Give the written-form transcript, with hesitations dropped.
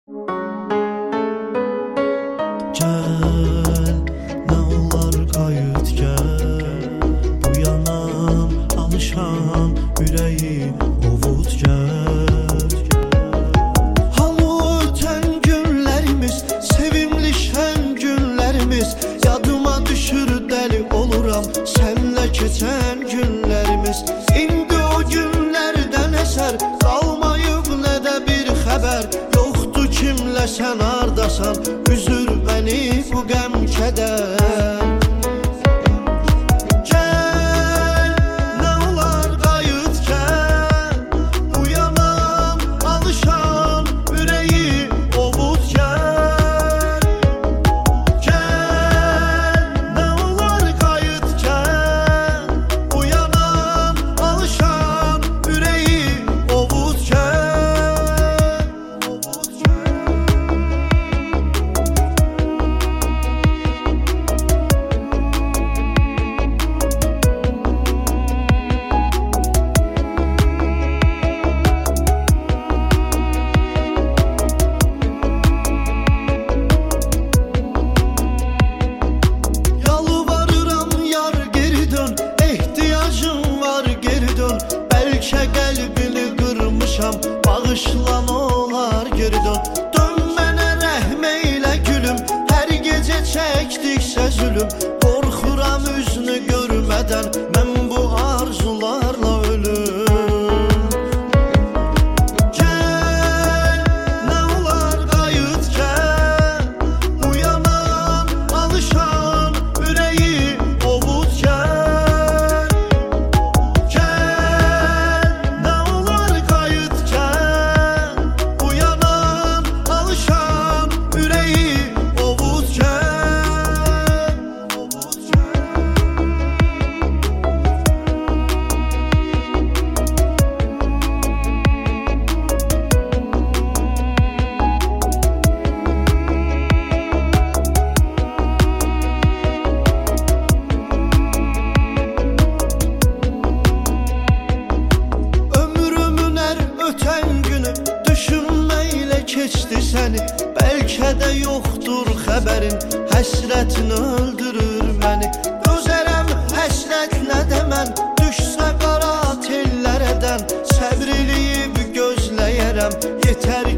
Gəl, nə olar qayıt gəl, bu yanan, alışan ürəyi ovut gəl. Halı ötən günlərimiz, sevimli şən günlərimiz, yadıma düşür dəli oluram sənlə keçən günlərimiz. İndi o günlərdən əsər qalmayıb nə də bir xəbər, yoxdur kimlə sən hardasan, üzür məni bu qəm kədər. Gəl, nə olar qayıt gəl, bu yanan, alışan ürəyi ovut gəl. Gəl, nə olar qayıt gəl, bu yanan, alışan ürəyi ovut gəl. Yalvarıram yar geri dön, ehtiyacım var geri dön. Bəlkə qəlbini qırmışam, bağışla nə olar geri dön. Dön mənə rəhm eylə gülüm, hər gecə çəkdikcə zülüm. Qorxuram üzünü görmədən, mən bu arzularla ölüm. Gəl, nə olar qayıt gəl, bu yanan, alışan ürəyi ovut gəl. Gəl, nə olar qayıt gəl, bu yanan, alışan ürəyi ovut gəl. Ömrümün hər ötən günü düşünməklə keçdi səni. Bəlkə də yoxdur xəbərin, həsrətin öldürür məni. Dözərəm həsrətlə də mən, düşsə qara tellərədən, səbr eləyib gözləyərəm, yetər